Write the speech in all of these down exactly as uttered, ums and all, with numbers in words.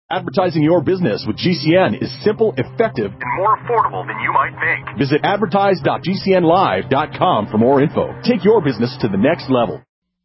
Advertising your business with G C N is simple, effective, and more affordable than you might think. Visit advertise dot g c n live dot com for more info. Take your business to the next level.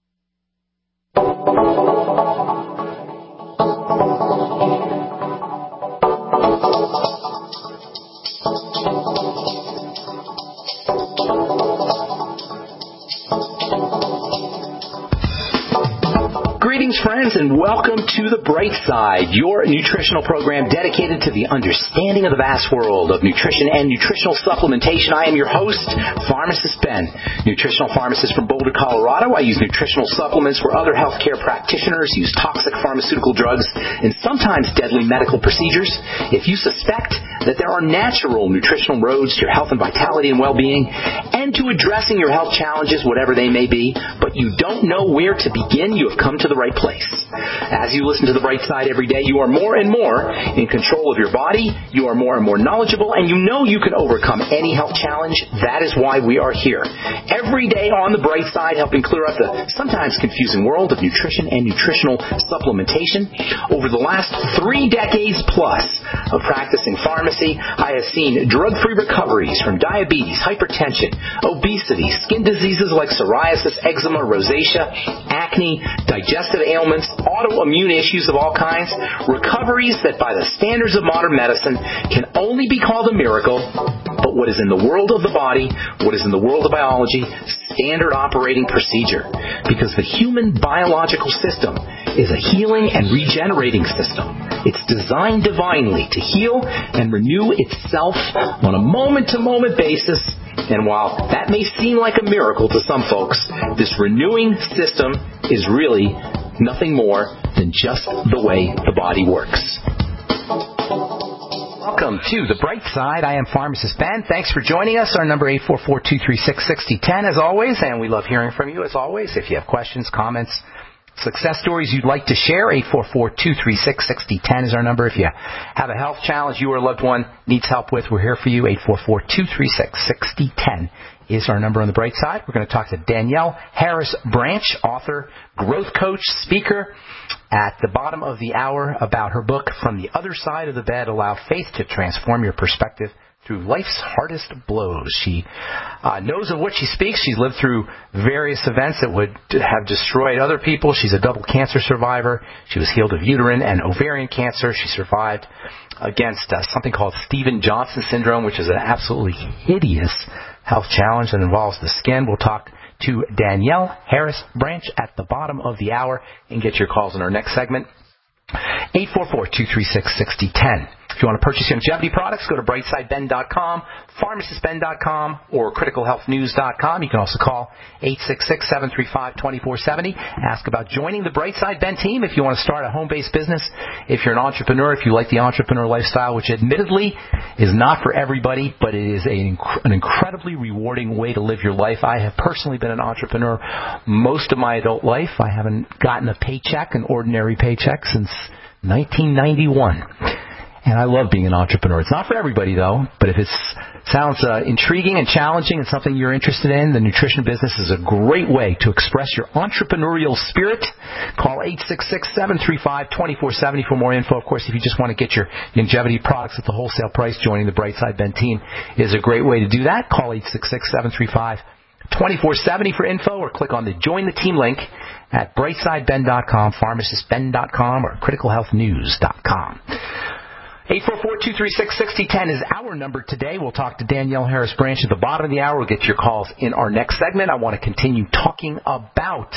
Greetings, friends, and welcome to The Bright Side, your nutritional program dedicated to the understanding of the vast world of nutrition and nutritional supplementation. I am your host, Pharmacist Ben, nutritional pharmacist from Boulder, Colorado. I use nutritional supplements where other healthcare practitioners use toxic pharmaceutical drugs and sometimes deadly medical procedures. If you suspect that there are natural nutritional roads to your health and vitality and well-being and to addressing your health challenges, whatever they may be, but you don't know where to begin, you have come to the right place. As you listen to The Bright Side every day, you are more and more in control of your body, you are more and more knowledgeable, and you know you can overcome any health challenge. That is why we are here. Every day on The Bright Side, helping clear up the sometimes confusing world of nutrition and nutritional supplementation. Over the last three decades plus of practicing pharmacy, I have seen drug-free recoveries from diabetes, hypertension, obesity, skin diseases like psoriasis, eczema, rosacea, acne, digestive ailments, autoimmune issues of all kinds, recoveries that by the standards of modern medicine can only be called a miracle, but what is in the world of the body, what is in the world of biology, standard operating procedure. Because the human biological system is a healing and regenerating system. It's designed divinely to heal and renew itself on a moment-to-moment basis. And while that may seem like a miracle to some folks, this renewing system is really nothing more than just the way the body works. Welcome to The Bright Side. I am Pharmacist Ben. Thanks for joining us. Our number eight four four, two three six, six zero one zero as always, and we love hearing from you as always. If you have questions, comments, success stories you'd like to share, eight four four, two three six, six zero one zero is our number. If you have a health challenge you or a loved one needs help with, we're here for you. eight four four, two three six, six zero one zero is our number on The Bright Side. We're going to talk to Danielle Harris Branch, author, growth coach, speaker, at the bottom of the hour about her book, From the Other Side of the Bed, Allow Faith to Transform Your Perspective Through Life's Hardest Blows. She uh, knows of what she speaks. She's lived through various events that would have destroyed other people. She's a double cancer survivor. She was healed of uterine and ovarian cancer. She survived against uh, something called Stevens-Johnson syndrome, which is an absolutely hideous health challenge that involves the skin. We'll talk to Danielle Harris Branch at the bottom of the hour and get your calls in our next segment. eight four four, two three six, six zero one zero. If you want to purchase longevity products, go to bright side ben dot com, pharmacist ben dot com, or critical health news dot com. You can also call eight six six, seven three five, two four seven zero. Ask about joining the Bright Side Ben team if you want to start a home-based business. If you're an entrepreneur, if you like the entrepreneur lifestyle, which admittedly is not for everybody, but it is a, an incredibly rewarding way to live your life. I have personally been an entrepreneur most of my adult life. I haven't gotten a paycheck, an ordinary paycheck, since nineteen ninety-one. And I love being an entrepreneur. It's not for everybody, though, but if it sounds uh, intriguing and challenging and something you're interested in, the nutrition business is a great way to express your entrepreneurial spirit. Call eight six six, seven three five, two four seven zero for more info. Of course, if you just want to get your longevity products at the wholesale price, joining the Bright Side Ben team is a great way to do that. Call eight six six, seven three five, two four seven zero for info, or click on the Join the Team link at bright side ben dot com, pharmacist ben dot com, or critical health news dot com. eight four four, two three six, six zero one zero is our number today. We'll talk to Danielle Harris Branch at the bottom of the hour. We'll get your calls in our next segment. I want to continue talking about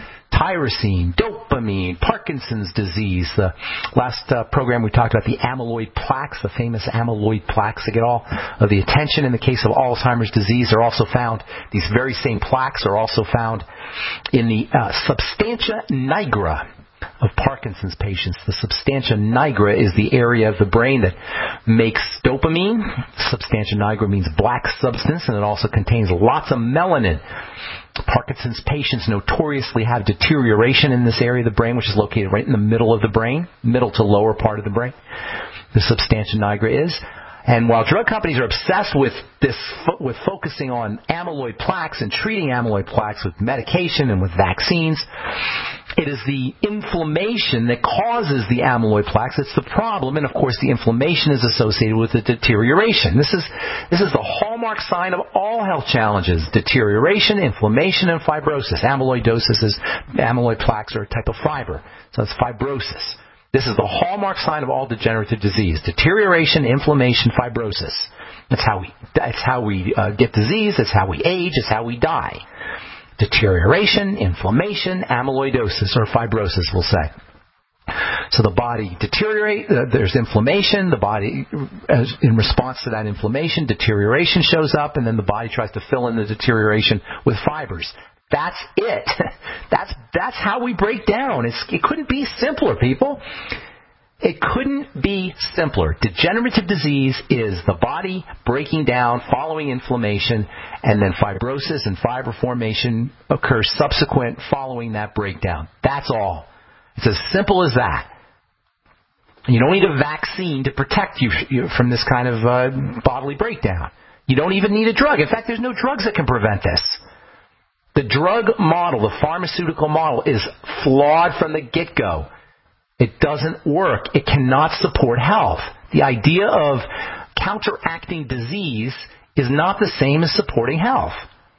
tyrosine, dopamine, Parkinson's disease. The last uh, program we talked about the amyloid plaques, the famous amyloid plaques that get all of the attention. In the case of Alzheimer's disease, they're also found, these very same plaques are also found in the uh, substantia nigra of Parkinson's patients. The substantia nigra is the area of the brain that makes dopamine. Substantia nigra means black substance, and it also contains lots of melanin. Parkinson's patients notoriously have deterioration in this area of the brain, which is located right in the middle of the brain, middle to lower part of the brain. The substantia nigra is. And while drug companies are obsessed with this, with focusing on amyloid plaques and treating amyloid plaques with medication and with vaccines, It is the inflammation that causes the amyloid plaques. It's the problem, and of course the inflammation is associated with the deterioration. This is this is the hallmark sign of all health challenges: deterioration, inflammation, and fibrosis. Amyloidosis is amyloid plaques are a type of fiber, so it's fibrosis. This is the hallmark sign of all degenerative disease: deterioration, inflammation, fibrosis. That's how we that's how we uh, get disease. That's how we age. It's how we die. Deterioration, inflammation, amyloidosis, or fibrosis, we'll say. So the body deteriorates, uh, there's inflammation, the body, as in response to that inflammation, deterioration shows up, and then the body tries to fill in the deterioration with fibers. That's it. That's that's how we break down. It's, it couldn't be simpler, people. It couldn't be simpler. Degenerative disease is the body breaking down following inflammation, and then fibrosis and fiber formation occurs subsequent following that breakdown. That's all. It's as simple as that. You don't need a vaccine to protect you from this kind of uh, bodily breakdown. You don't even need a drug. In fact, there's no drugs that can prevent this. The drug model, the pharmaceutical model, is flawed from the get-go. It doesn't work. It cannot support health. The idea of counteracting disease is not the same as supporting health.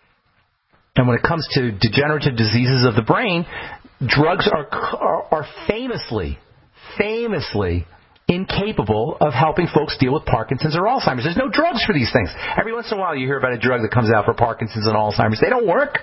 And when it comes to degenerative diseases of the brain, drugs are are, are famously, famously incapable of helping folks deal with Parkinson's or Alzheimer's. There's no drugs for these things. Every once in a while you hear about a drug that comes out for Parkinson's and Alzheimer's. They don't work.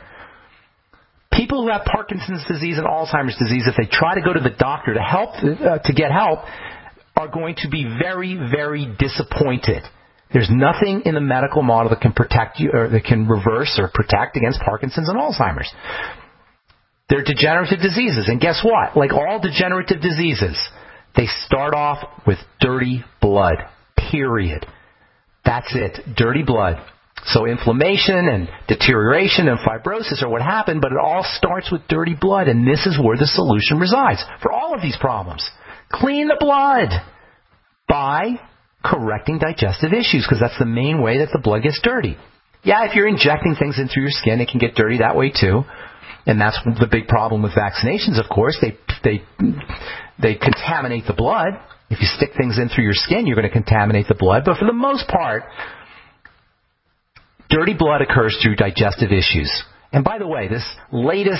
People who have Parkinson's disease and Alzheimer's disease, if they try to go to the doctor to help uh, to get help, are going to be very, very disappointed. There's nothing in the medical model that can protect you, or that can reverse or protect against Parkinson's and Alzheimer's. They're degenerative diseases, and guess what? Like all degenerative diseases, they start off with dirty blood. Period. That's it. Dirty blood. So inflammation and deterioration and fibrosis are what happened, but it all starts with dirty blood, and this is where the solution resides for all of these problems. Clean the blood by correcting digestive issues, because that's the main way that the blood gets dirty. Yeah, if you're injecting things in through your skin, it can get dirty that way too, and that's the big problem with vaccinations, of course. They they they contaminate the blood. If you stick things in through your skin, you're going to contaminate the blood, but for the most part, dirty blood occurs through digestive issues. And by the way, this latest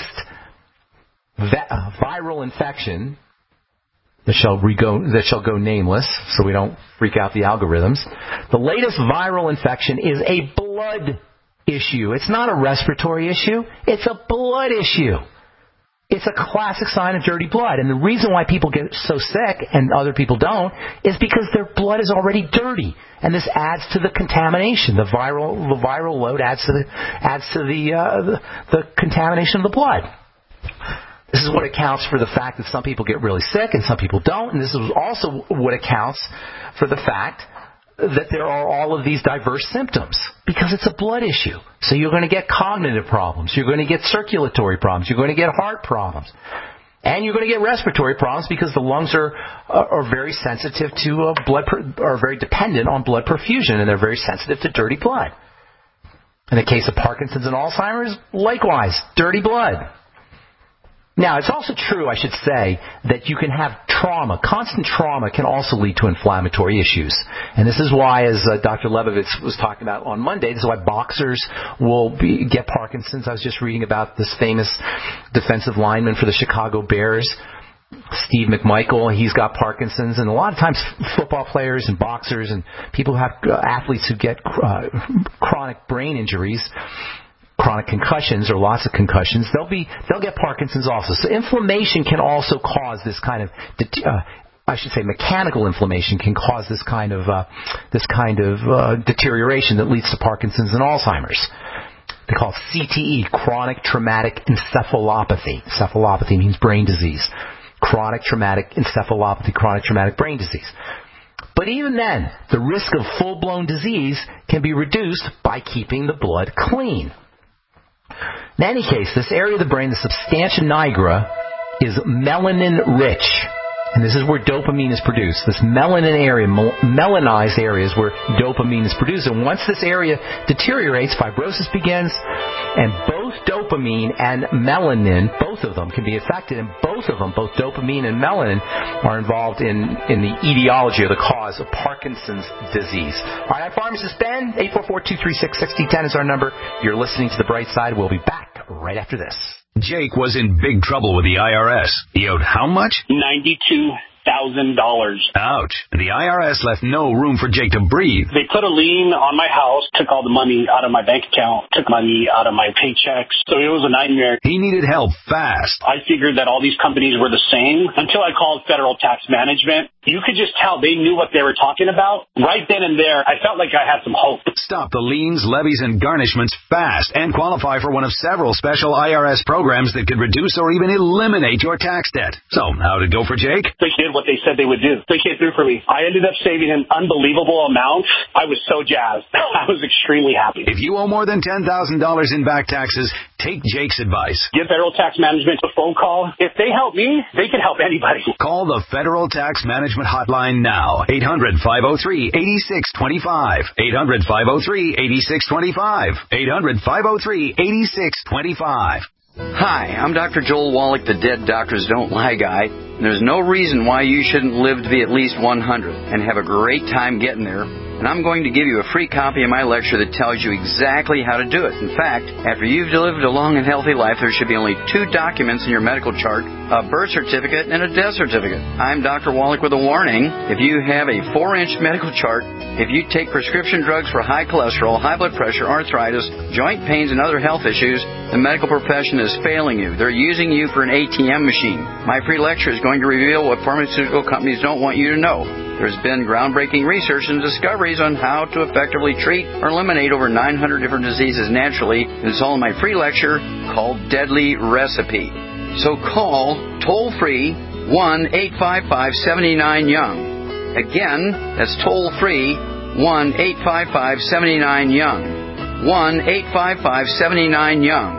va- viral infection that shall, re-go, that shall go nameless, so we don't freak out the algorithms, the latest viral infection is a blood issue. It's not a respiratory issue. It's a blood issue. It's a classic sign of dirty blood. And the reason why people get so sick and other people don't is because their blood is already dirty. And this adds to the contamination. The viral the viral load adds to the adds to the uh, the, the contamination of the blood. This is what accounts for the fact that some people get really sick and some people don't. And this is also what accounts for the fact that there are all of these diverse symptoms, because it's a blood issue. So you're going to get cognitive problems. You're going to get circulatory problems. You're going to get heart problems. And you're going to get respiratory problems, because the lungs are are very sensitive to uh, blood, are very dependent on blood perfusion, and they're very sensitive to dirty blood. In the case of Parkinson's and Alzheimer's, likewise, dirty blood. Now, it's also true, I should say, that you can have trauma. Constant trauma can also lead to inflammatory issues. And this is why, as uh, Doctor Lebovitz was talking about on Monday, this is why boxers will be, get Parkinson's. I was just reading about this famous defensive lineman for the Chicago Bears, Steve McMichael. He's got Parkinson's. And a lot of times football players and boxers and people who have uh, athletes who get uh, chronic brain injuries, chronic concussions or lots of concussions, they'll be they'll get Parkinson's also. So inflammation can also cause this kind of uh, I should say mechanical inflammation can cause this kind of uh, this kind of uh, deterioration that leads to Parkinson's and Alzheimer's. They call it C T E, chronic traumatic encephalopathy. Encephalopathy means brain disease. Chronic traumatic encephalopathy, chronic traumatic brain disease. But even then, the risk of full-blown disease can be reduced by keeping the blood clean. In any case, this area of the brain, the substantia nigra, is melanin-rich. And this is where dopamine is produced. This melanin area, melanized area is where dopamine is produced. And once this area deteriorates, fibrosis begins, and both both dopamine and melanin, both of them can be affected, and both of them, both dopamine and melanin, are involved in, in the etiology or the cause of Parkinson's disease. All right, I'm Pharmacist Ben. eight four four, two three six, six zero one zero is our number. You're listening to The Bright Side. We'll be back right after this. Jake was in big trouble with the I R S. He owed how much? ninety-two thousand dollars. Ouch. The I R S left no room for Jake to breathe. They put a lien on my house, took all the money out of my bank account, took money out of my paychecks. So it was a nightmare. He needed help fast. I figured that all these companies were the same until I called Federal Tax Management. You could just tell they knew what they were talking about. Right then and there, I felt like I had some hope. Stop the liens, levies, and garnishments fast and qualify for one of several special I R S programs that could reduce or even eliminate your tax debt. So, how'd it go for Jake? They did what they said they would do. They came through for me. I ended up saving an unbelievable amount. I was so jazzed. I was extremely happy. If you owe more than ten thousand dollars in back taxes, take Jake's advice. Give Federal Tax Management a phone call. If they help me, they can help anybody. Call the Federal Tax Management Hotline now. eight hundred, five oh three, eight six two five. eight hundred, five oh three, eight six two five. eight hundred, five oh three, eight six two five. Hi, I'm Doctor Joel Wallach, the Dead Doctors Don't Lie guy. And there's no reason why you shouldn't live to be at least one hundred and have a great time getting there. And I'm going to give you a free copy of my lecture that tells you exactly how to do it. In fact, after you've lived a long and healthy life, there should be only two documents in your medical chart, a birth certificate and a death certificate. I'm Doctor Wallach with a warning. If you have a four-inch medical chart, if you take prescription drugs for high cholesterol, high blood pressure, arthritis, joint pains, and other health issues, the medical profession is failing you. They're using you for an A T M machine. My free lecture is going to reveal what pharmaceutical companies don't want you to know. There's been groundbreaking research and discoveries on how to effectively treat or eliminate over nine hundred different diseases naturally. It's all in my free lecture called Deadly Recipe. So call toll-free one eight five five, seven nine, young. Again, that's toll-free one eight five five, seven nine, young. one eight five five, seven nine, young.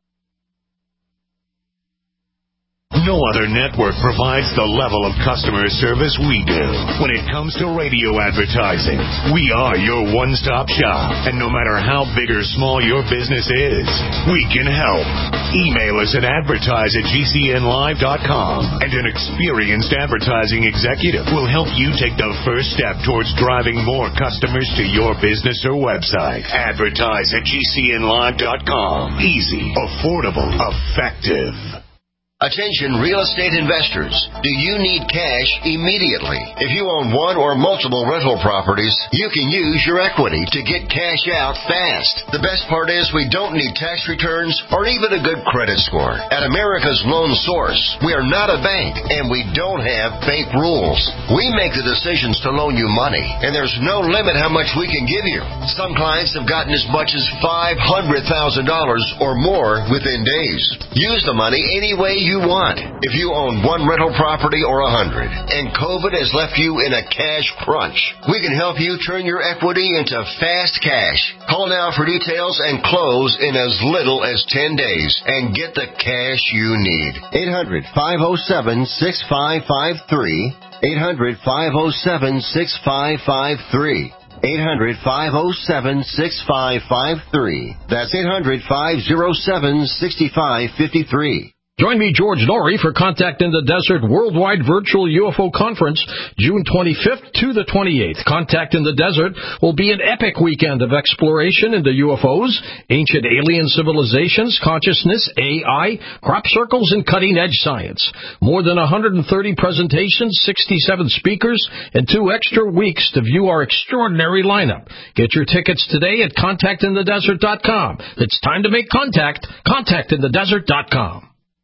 No other network provides the level of customer service we do. When it comes to radio advertising, we are your one-stop shop. And no matter how big or small your business is, we can help. Email us at advertise at G C N live dot com, and an experienced advertising executive will help you take the first step towards driving more customers to your business or website. Advertise at G C N live dot com. Easy, affordable, effective. Attention real estate investors. Do you need cash immediately? If you own one or multiple rental properties, you can use your equity to get cash out fast. The best part is we don't need tax returns or even a good credit score. At America's Loan Source, we are not a bank and we don't have bank rules. We make the decisions to loan you money, and there's no limit how much we can give you. Some clients have gotten as much as five hundred thousand dollars or more within days. Use the money any way you you want. If you own one rental property or a hundred, and COVID has left you in a cash crunch, we can help you turn your equity into fast cash. Call now for details and close in as little as ten days and get the cash you need. eight hundred, five oh seven, six five five three. eight hundred, five oh seven, six five five three. eight hundred, five oh seven, six five five three. That's eight hundred, five oh seven, six five five three. Join me, George Norrie, for Contact in the Desert Worldwide Virtual U F O Conference, June twenty-fifth to the twenty-eighth. Contact in the Desert will be an epic weekend of exploration into U F Os, ancient alien civilizations, consciousness, A I, crop circles, and cutting-edge science. More than one hundred thirty presentations, sixty-seven speakers, and two extra weeks to view our extraordinary lineup. Get your tickets today at contact in the desert dot com. It's time to make contact. contact in the desert dot com.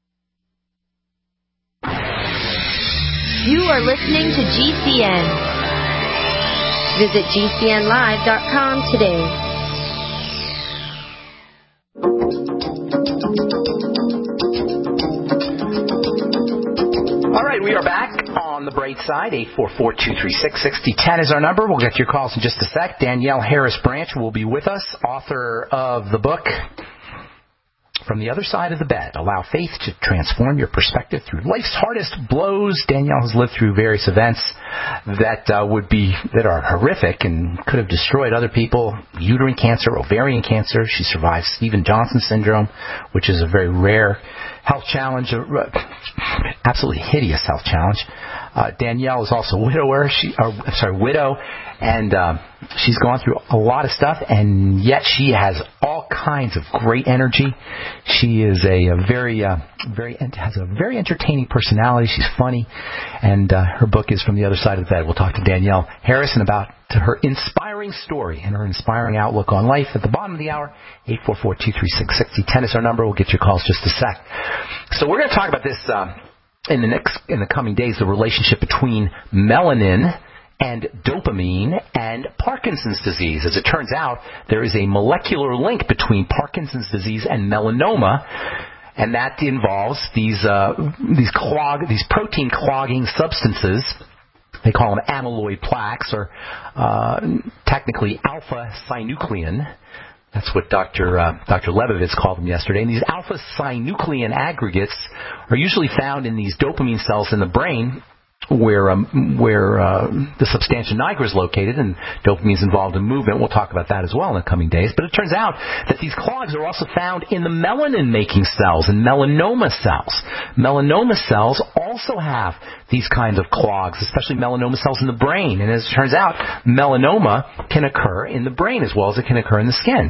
You are listening to G C N. Visit G C N live dot com today. All right, we are back on the Bright Side. eight four four, two three six, six zero one zero is our number. We'll get your calls in just a sec. Danielle Harris Branch will be with us, author of the book From the other side of the bed, allow faith to transform your perspective through life's hardest blows. Danielle has lived through various events that uh, would be that are horrific and could have destroyed other people. Uterine cancer, ovarian cancer. She survived Stephen Johnson syndrome, which is a very rare health challenge, uh, absolutely hideous health challenge. Uh, Danielle is also a widower. She, uh, sorry, widow, and uh, she's gone through a lot of stuff, and yet she has all kinds of great energy. She is a, a very, uh, very has a very entertaining personality. She's funny, and uh, her book is From the Other Side of the Bed. We'll talk to Danielle Harrison about to her inspiring story and her inspiring outlook on life. At the bottom of the hour, eight four four, two three six, six zero one zero is our number. We'll get your calls just a sec. So we're going to talk about this. Uh, In the next, in the coming days, the relationship between melanin and dopamine and Parkinson's disease. As it turns out, there is a molecular link between Parkinson's disease and melanoma, and that involves these uh, these clog, these protein clogging substances. They call them amyloid plaques, or uh, technically alpha-synuclein. That's what Doctor Uh, Doctor Lebovitz called them yesterday. And these alpha-synuclein aggregates are usually found in these dopamine cells in the brain, where um, where uh, the substantia nigra is located, and dopamine is involved in movement. We'll talk about that as well in the coming days. But it turns out that these clogs are also found in the melanin-making cells and melanoma cells. Melanoma cells also have these kinds of clogs, especially melanoma cells in the brain. And as it turns out, melanoma can occur in the brain as well as it can occur in the skin.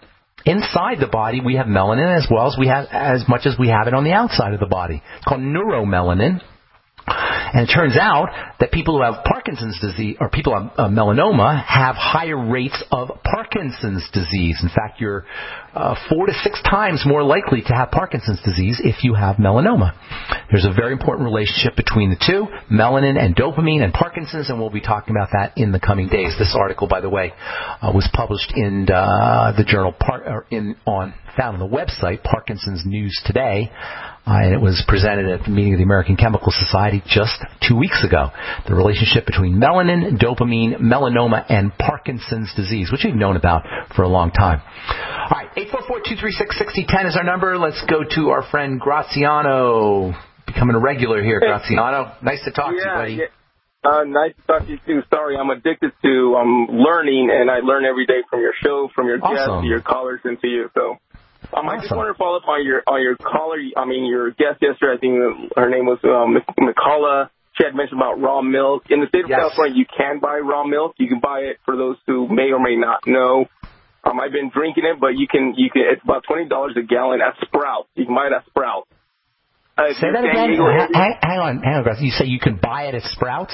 Inside the body, we have melanin as well as we have as much as we have it on the outside of the body. It's called neuromelanin. And it turns out that people who have Parkinson's disease, or people who have uh, melanoma, have higher rates of Parkinson's disease. In fact, you're uh, four to six times more likely to have Parkinson's disease if you have melanoma. There's a very important relationship between the two, melanin and dopamine and Parkinson's, and we'll be talking about that in the coming days. This article, by the way, uh, was published in uh, the journal Par- or in on found on the website Parkinson's News Today. Uh, and it was presented at the meeting of the American Chemical Society just two weeks ago. The relationship between melanin, dopamine, melanoma, and Parkinson's disease, which we've known about for a long time. All right, eight four four, two three six, six zero one zero is our number. Let's go to our friend Graziano, becoming a regular here. Graziano, nice to talk yeah, to you, buddy. Yeah. Uh, nice to talk to you, too. Sorry, I'm addicted to um, learning, and I learn every day from your show, from your guests, awesome. to your callers, and to you. So. Um, I awesome. just want to follow up on your on your caller. I mean, your guest yesterday. I think her name was um, McCullough. She had mentioned about raw milk. In the state of yes. California, you can buy raw milk. You can buy it for those who may or may not know. Um, I've been drinking it, but you can you can. It's about twenty dollars a gallon at Sprouts. You can buy it at Sprouts. Uh, Say that again. Hang, hang on, hang on, You say you can buy it at Sprouts?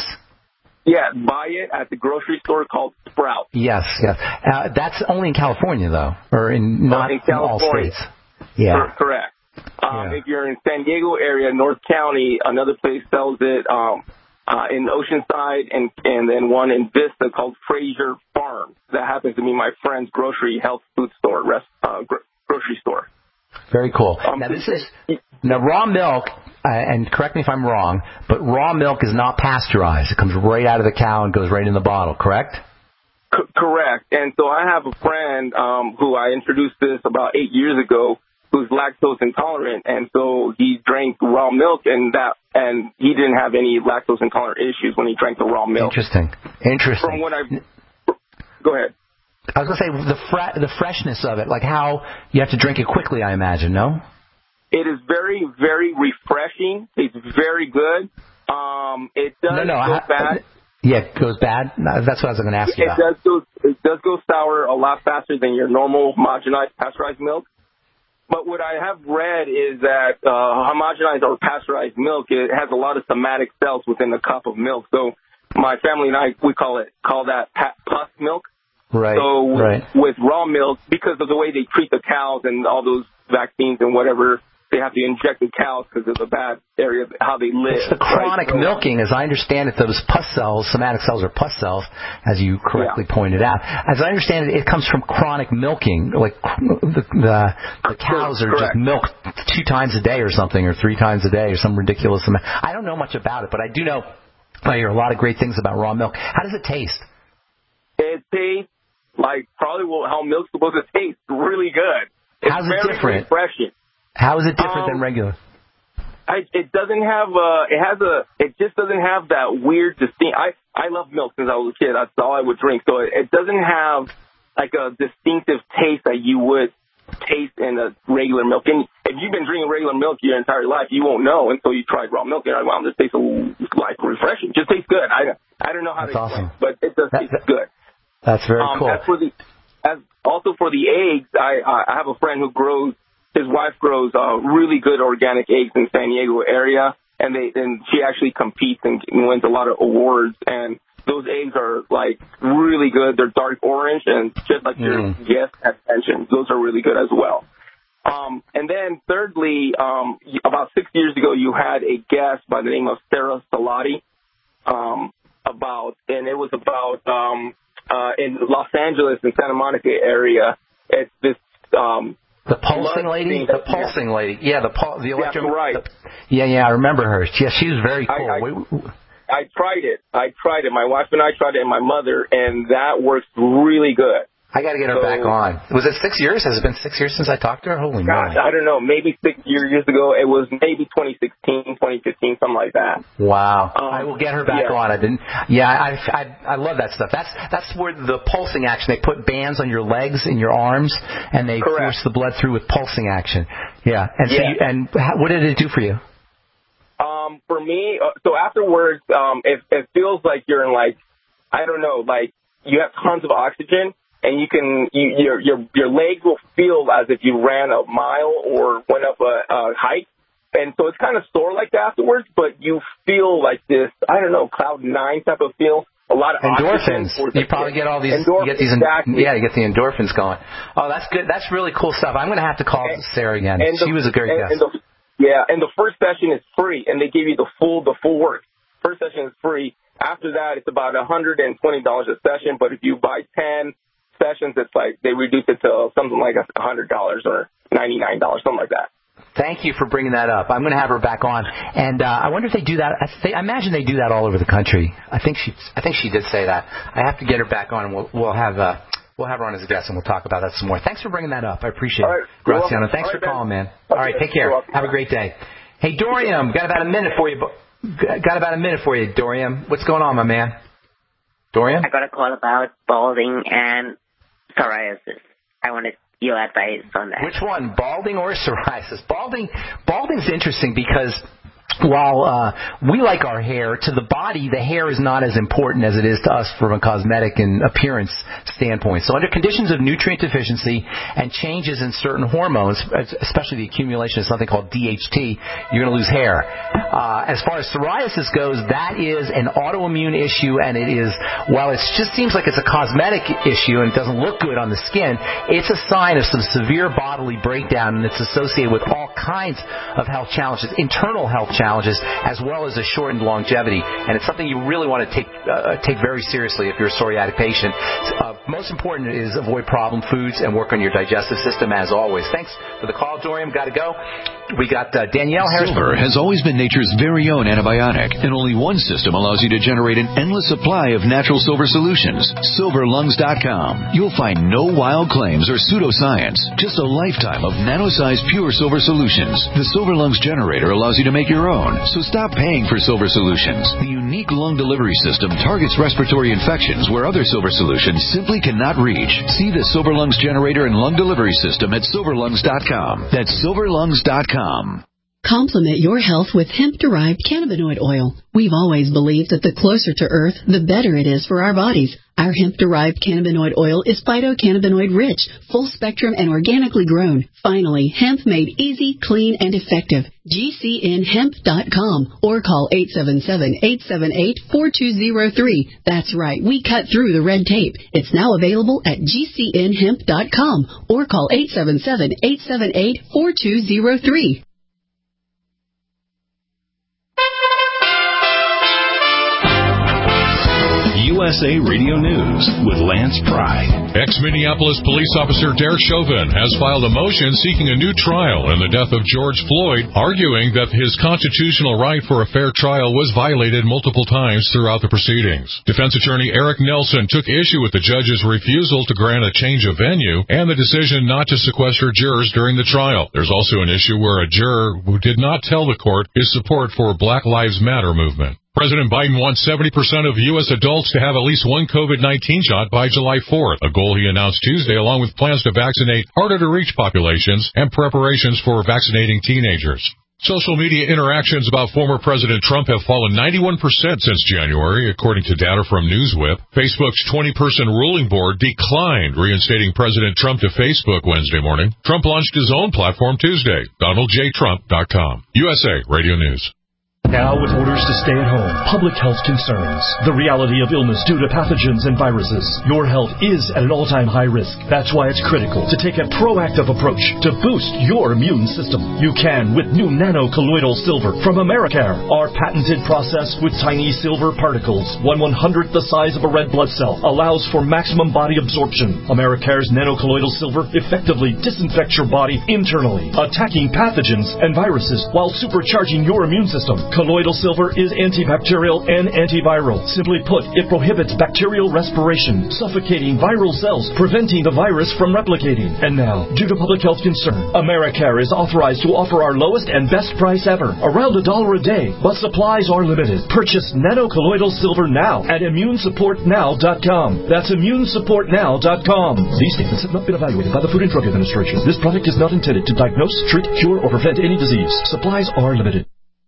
Yeah, buy it at the grocery store called Sprouts. Yes, yes. Uh, that's only in California, though, or in not in, in all states. Yeah, For, correct. Um, yeah. If you're in San Diego area, North County, another place sells it um, uh, in Oceanside, and and then one in Vista called Fraser Farms. That happens to be my friend's grocery health food store, rest, uh, gro- grocery store. Very cool. Um, now this is now raw milk. Uh, and correct me if I'm wrong, but raw milk is not pasteurized. It comes right out of the cow and goes right in the bottle, correct? C- correct. And so I have a friend um, who I introduced this about eight years ago who's lactose intolerant, and so he drank raw milk, and that and he didn't have any lactose intolerant issues when he drank the raw milk. Interesting. Interesting. From what I go ahead. I was going to say the fre- the freshness of it, like how you have to drink it quickly, I imagine, no? It is very, very refreshing. It's very good. Um, it does no, no, go I, bad. Yeah, it goes bad? No, that's what I was going to ask you it about. Does go, it does go sour a lot faster than your normal homogenized pasteurized milk. But what I have read is that uh, homogenized or pasteurized milk, it has a lot of somatic cells within the cup of milk. So my family and I, we call it call that pus milk. Right, so right. with raw milk, because of the way they treat the cows and all those vaccines and whatever, they have to inject the cows because of the bad area, how they live. It's the chronic right? milking. As I understand it, those pus cells, somatic cells are pus cells, as you correctly yeah. pointed out. As I understand it, it comes from chronic milking. Like the the, the cows are Correct. just milked two times a day or something, or three times a day, or some ridiculous amount. I don't know much about it, but I do know I hear a lot of great things about raw milk. How does it taste? It tastes like probably how milk's supposed to taste. Really good. It's How's it very different? refreshing. How is it different Um, than regular? I, it doesn't have uh it has a it just doesn't have that weird distinct. I I love milk since I was a kid. That's all I would drink. So it, it doesn't have like a distinctive taste that you would taste in a regular milk. And if you've been drinking regular milk your entire life, you won't know until you tried raw milk. You're like, wow, this tastes like refreshing. It just tastes good. I I don't know how That's to awesome. explain, but it does taste good. That's very um, cool. As for the as also for the eggs, I I have a friend who grows. His wife grows uh, really good organic eggs in San Diego area, and they and she actually competes and wins a lot of awards. And those eggs are like really good. They're dark orange, and just like mm. your guest had mentioned, those are really good as well. Um, and then thirdly, um, about six years ago, you had a guest by the name of Sarah Salati um, about, and it was about um, uh, in Los Angeles and Santa Monica area. It's this. Um, The pulsing lady? The pulsing yeah. lady. Yeah, the pul- the electro- yeah, right. The, yeah, yeah, I remember her. Yeah, she was very cool. I, I, I tried it. I tried it. My wife and I tried it, and my mother, and that works really good. I got to get her so, back on. Was it six years? Has it been six years since I talked to her? Holy gosh, moly. I don't know. Maybe six years ago. It was maybe twenty sixteen, twenty fifteen, something like that. Wow. Um, I will get her back yeah. on. I didn't. Yeah, I, I I love that stuff. That's that's where the pulsing action. They put bands on your legs and your arms, and they Correct. force the blood through with pulsing action. Yeah. And so yeah. you, and how, what did it do for you? Um, for me, uh, so afterwards, um, it, it feels like you're in like, I don't know, like you have tons of oxygen. And you can, you, your your your legs will feel as if you ran a mile or went up a, a hike, and so it's kind of sore like that afterwards. But you feel like this, I don't know, cloud nine type of feel. A lot of endorphins. You probably get all these. You get these. Exactly. Yeah, you get the endorphins going. Oh, that's good. That's really cool stuff. I'm going to have to call and, Sarah again. And she the, was a great and, guest. And the, yeah, and the first session is free, and they give you the full the full work. First session is free. After that, it's about one hundred twenty dollars a session. But if you buy ten sessions, it's like they reduce it to something like one hundred dollars or ninety-nine dollars, something like that. Thank you for bringing that up. I'm going to have her back on, and uh, I wonder if they do that. I, th- I imagine they do that all over the country. I think she, I think she did say that. I have to get her back on, and we'll, we'll have, uh, we'll have her on as a guest, and we'll talk about that some more. Thanks for bringing that up. I appreciate all it, right. Graziano. Thanks all for right, calling, man. Okay. All right, take care. Have a great day. Hey, Dorian, got about a minute for you. Got about a minute for you, Dorian. What's going on, my man? Dorian? I got a call about balding and psoriasis. I wanted your advice on that. Which one, balding or psoriasis? Balding, balding's interesting because while uh, we like our hair, to the body, the hair is not as important as it is to us from a cosmetic and appearance standpoint. So under conditions of nutrient deficiency and changes in certain hormones, especially the accumulation of something called D H T, you're going to lose hair. Uh, as far as psoriasis goes, that is an autoimmune issue, and it is, while it just seems like it's a cosmetic issue and it doesn't look good on the skin, it's a sign of some severe bodily breakdown, and it's associated with all kinds of health challenges, internal health challenges. challenges, as well as a shortened longevity. And it's something you really want to take uh, take very seriously if you're a psoriatic patient. Uh, most important is avoid problem foods and work on your digestive system, as always. Thanks for the call, Dorian. Got to go. We got uh, Danielle Harris. Silver has always been nature's very own antibiotic, and only one system allows you to generate an endless supply of natural silver solutions. silver lungs dot com. You'll find no wild claims or pseudoscience, just a lifetime of nano-sized pure silver solutions. The Silver Lungs generator allows you to make your own, so stop paying for silver solutions. The unique lung delivery system targets respiratory infections where other silver solutions simply cannot reach. See the Silver Lungs generator and lung delivery system at silver lungs dot com. That's silver lungs dot com. Complement your health with hemp-derived cannabinoid oil. We've always believed that the closer to Earth, the better it is for our bodies. Our hemp-derived cannabinoid oil is phytocannabinoid-rich, full-spectrum, and organically grown. Finally, hemp made easy, clean, and effective. G C N hemp dot com or call eight seven seven, eight seven eight, four two zero three. That's right, we cut through the red tape. It's now available at G C N hemp dot com or call eight seven seven, eight seven eight, four two zero three. U S A Radio News with Lance Pride. Ex-Minneapolis police officer Derek Chauvin has filed a motion seeking a new trial in the death of George Floyd, arguing that his constitutional right for a fair trial was violated multiple times throughout the proceedings. Defense attorney Eric Nelson took issue with the judge's refusal to grant a change of venue and the decision not to sequester jurors during the trial. There's also an issue where a juror who did not tell the court his support for Black Lives Matter movement. President Biden wants seventy percent of U S adults to have at least one COVID nineteen shot by July fourth, a goal he announced Tuesday along with plans to vaccinate harder-to-reach populations and preparations for vaccinating teenagers. Social media interactions about former President Trump have fallen ninety-one percent since January, according to data from Newswhip. Facebook's twenty-person ruling board declined reinstating President Trump to Facebook Wednesday morning. Trump launched his own platform Tuesday, Donald J Trump dot com. U S A Radio News. Now with orders to stay at home, public health concerns, the reality of illness due to pathogens and viruses, your health is at an all-time high risk. That's why it's critical to take a proactive approach to boost your immune system. You can with new nano-colloidal silver from Americare. Our patented process with tiny silver particles, one one-hundredth the size of a red blood cell, allows for maximum body absorption. Americare's nano-colloidal silver effectively disinfects your body internally, attacking pathogens and viruses while supercharging your immune system. Colloidal silver is antibacterial and antiviral. Simply put, it prohibits bacterial respiration, suffocating viral cells, preventing the virus from replicating. And now, due to public health concern, Americare is authorized to offer our lowest and best price ever, around a dollar a day, but supplies are limited. Purchase nano-colloidal silver now at immune support now dot com. That's immune support now dot com. These statements have not been evaluated by the Food and Drug Administration. This product is not intended to diagnose, treat, cure, or prevent any disease. Supplies are limited.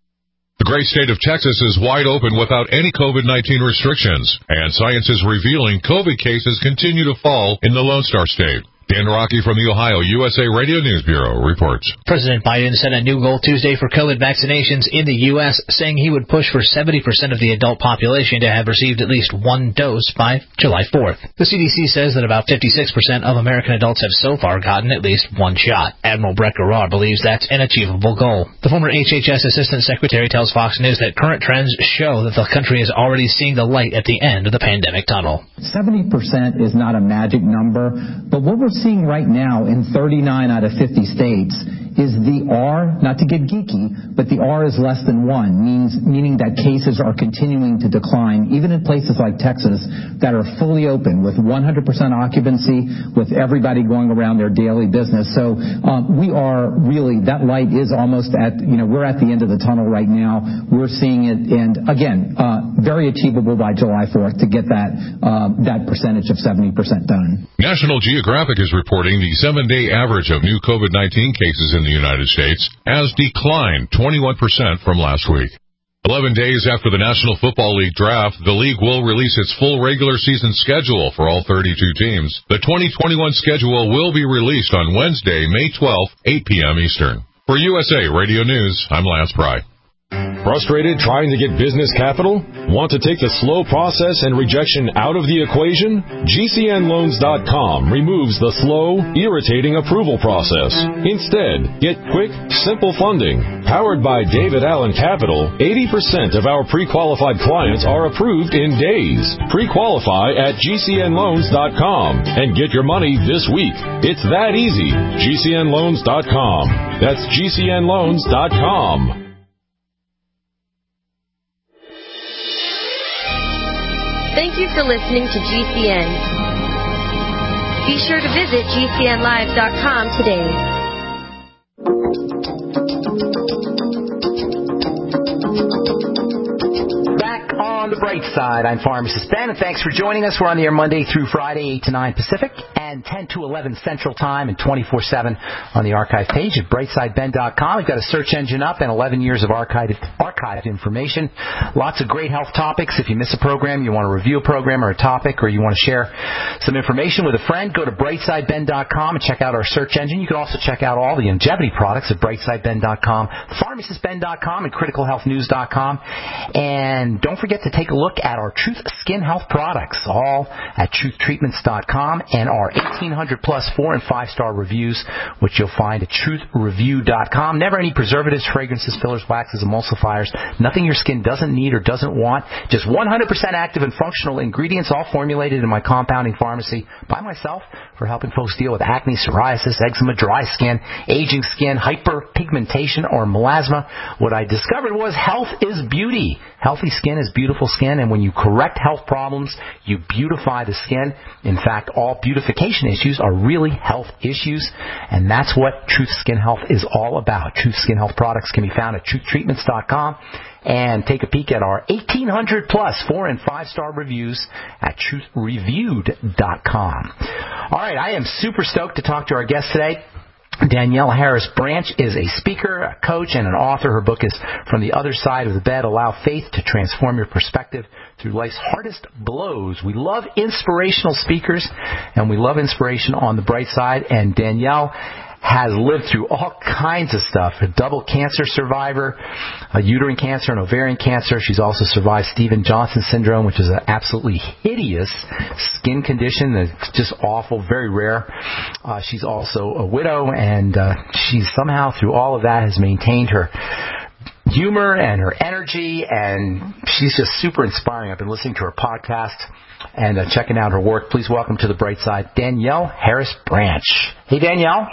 The great state of Texas is wide open without any COVID nineteen restrictions, and science is revealing COVID cases continue to fall in the Lone Star State. Dan Rocky from the Ohio U S A Radio News Bureau reports. President Biden set a new goal Tuesday for COVID vaccinations in the U S, saying he would push for seventy percent of the adult population to have received at least one dose by July fourth. The C D C says that about fifty-six percent of American adults have so far gotten at least one shot. Admiral Brett Garrard believes that's an achievable goal. The former H H S Assistant Secretary tells Fox News that current trends show that the country is already seeing the light at the end of the pandemic tunnel. seventy percent is not a magic number, but what we're seeing right now in thirty-nine out of fifty states is the R, not to get geeky, but the R is less than one, means meaning that cases are continuing to decline, even in places like Texas that are fully open with one hundred percent occupancy, with everybody going around their daily business. So um, we are really, that light is almost at, you know, we're at the end of the tunnel right now. We're seeing it, and again, uh, very achievable by July fourth to get that uh, that percentage of seventy percent done. National Geographic is reporting the seven-day average of new COVID nineteen cases in the United States has declined twenty-one percent from last week. Eleven days after the National Football League draft, the league will release its full regular season schedule for all thirty-two teams. The twenty twenty-one schedule will be released on Wednesday, May twelfth, eight p.m. Eastern. For U S A Radio News, I'm Lance Pry. Frustrated trying to get business capital? Want to take the slow process and rejection out of the equation? G C N loans dot com removes the slow, irritating approval process. Instead, get quick, simple funding. Powered by David Allen Capital, eighty percent of our pre-qualified clients are approved in days. Pre-qualify at G C N loans dot com and get your money this week. It's that easy. G C N loans dot com. That's G C N loans dot com. Thank you for listening to G C N. Be sure to visit G C N live dot com today. On the bright side, I'm Pharmacist Ben, and thanks for joining us. We're on the air Monday through Friday, eight to nine Pacific, and ten to eleven Central Time, and twenty-four seven on the archive page at brightside ben dot com. We've got a search engine up and eleven years of archived, archived information. Lots of great health topics. If you miss a program, you want to review a program or a topic, or you want to share some information with a friend, go to brightside ben dot com and check out our search engine. You can also check out all the longevity products at brightside ben dot com, pharmacist ben dot com, and critical health news dot com. And don't forget to take a look look at our Truth Skin Health products, all at truth treatments dot com, and our eighteen hundred plus four and five star reviews, which you'll find at truth review dot com. Never any preservatives, fragrances, fillers, waxes, emulsifiers, nothing your skin doesn't need or doesn't want. Just one hundred percent active and functional ingredients, all formulated in my compounding pharmacy by myself for helping folks deal with acne, psoriasis, eczema, dry skin, aging skin, hyperpigmentation, or melasma. What I discovered was health is beauty. Healthy skin is beautiful skin, and when you correct health problems, you beautify the skin. In fact, all beautification issues are really health issues, and that's what Truth Skin Health is all about. Truth Skin Health products can be found at truth treatments dot com. And take a peek at our eighteen hundred plus four and five star reviews at truth reviewed dot com. All right, I am super stoked to talk to our guest today. Danielle Harris Branch is a speaker, a coach, and an author. Her book is From the Other Side of the Bed, Allow Faith to Transform Your Perspective Through Life's Hardest Blows. We love inspirational speakers, and we love inspiration on the bright side. And Danielle has lived through all kinds of stuff. A double cancer survivor, a uterine cancer and ovarian cancer. She's also survived Stevens-Johnson syndrome, which is an absolutely hideous skin condition that's just awful, very rare. Uh, she's also a widow, and uh, she somehow, through all of that, has maintained her humor and her energy, and she's just super inspiring. I've been listening to her podcast and uh, checking out her work. Please welcome to the bright side, Danielle Harris Branch. Hey, Danielle.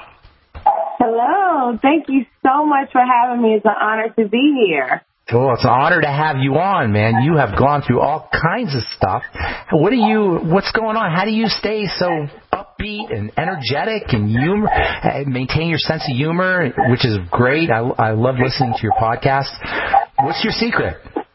Hello. Thank you so much for having me. It's an honor to be here. Well, it's an honor to have you on, man. You have gone through all kinds of stuff. What do you, what's going on? How do you stay so upbeat and energetic and humor, maintain your sense of humor, which is great. I, I love listening to your podcast. What's your secret?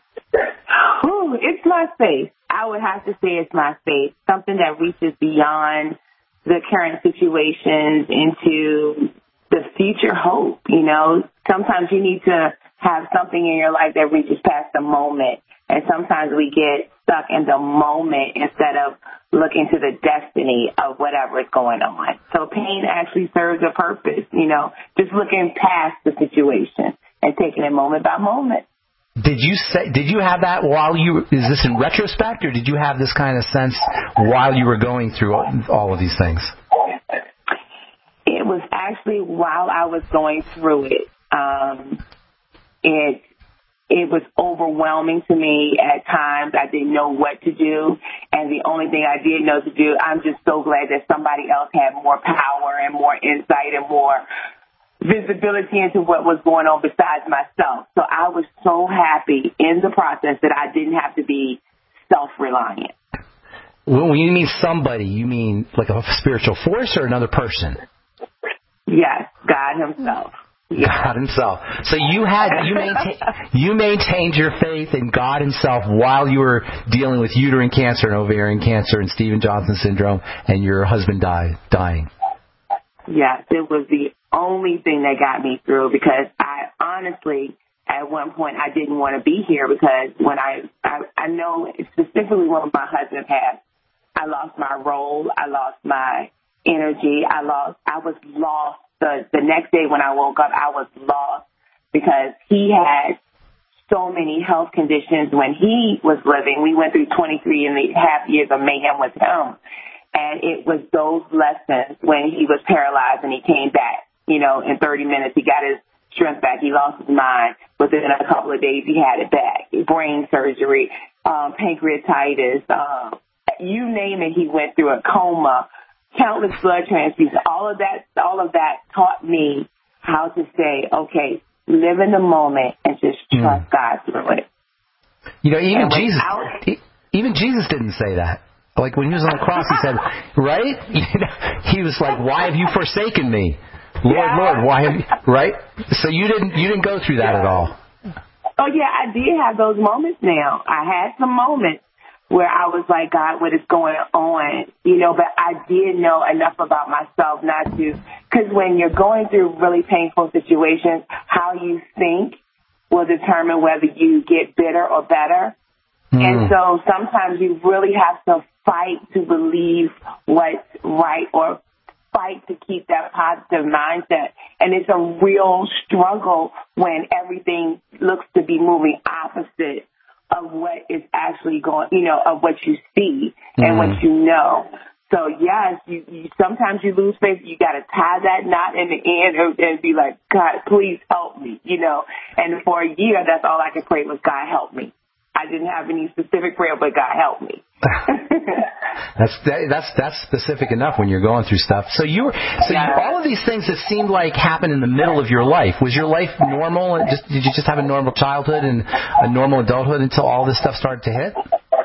Ooh, it's my faith. I would have to say it's my faith. Something that reaches beyond the current situations into the future hope. You know, sometimes you need to have something in your life that reaches past the moment. And sometimes we get stuck in the moment instead of looking to the destiny of whatever is going on. So pain actually serves a purpose, you know, just looking past the situation and taking it moment by moment. Did you say, did you have that while you, is this in retrospect, or did you have this kind of sense while you were going through all, all of these things? It was actually while I was going through it. Um, it it was overwhelming to me at times. I didn't know what to do, and the only thing I did know to do, I'm just so glad that somebody else had more power and more insight and more visibility into what was going on besides myself. So I was so happy in the process that I didn't have to be self-reliant. Well, when you mean somebody, you mean like a spiritual force or another person? Yes, God himself. Yes. God himself. So you had you maintain, you maintained your faith in God himself while you were dealing with uterine cancer and ovarian cancer and Stevens-Johnson syndrome, and your husband died dying. Yes, it was the only thing that got me through, because I honestly, at one point, I didn't want to be here, because when I, I, I know specifically when my husband passed, I lost my role, I lost my energy, I lost, I was lost. The, the next day when I woke up, I was lost, because he had so many health conditions when he was living. We went through twenty-three and a half years of mayhem with him. And it was those lessons when he was paralyzed and he came back. You know, in thirty minutes, he got his strength back. He lost his mind. Within a couple of days, he had it back. Brain surgery, um, pancreatitis, um, you name it, he went through a coma, countless blood transfusions. All of that, all of that taught me how to say, okay, live in the moment and just trust mm. God through it. You know, even Jesus, even Jesus didn't say that. Like when he was on the cross, he said, right? You know, he was like, why have you forsaken me? Lord, yeah. Lord, why have you, right? So you didn't, you didn't go through that yeah. at all. Oh yeah, I did have those moments now. I had some moments where I was like, God, what is going on? You know, but I did know enough about myself not to, because when you're going through really painful situations, how you think will determine whether you get bitter or better. Mm. And so sometimes you really have to fight to believe what's right, or fight to keep that positive mindset. And it's a real struggle when everything looks to be moving opposite of what is actually going, you know, of what you see and Mm. what you know. So, yes, you, you sometimes you lose faith. You got to tie that knot in the end and, and be like, God, please help me, you know. And for a year, that's all I could pray was, God, help me. I didn't have any specific prayer, but God, help me. That's that, that's that's specific enough when you're going through stuff. So you were so you, all of these things that seemed like happened in the middle of your life. Was your life normal? Just, did you just have a normal childhood and a normal adulthood until all this stuff started to hit?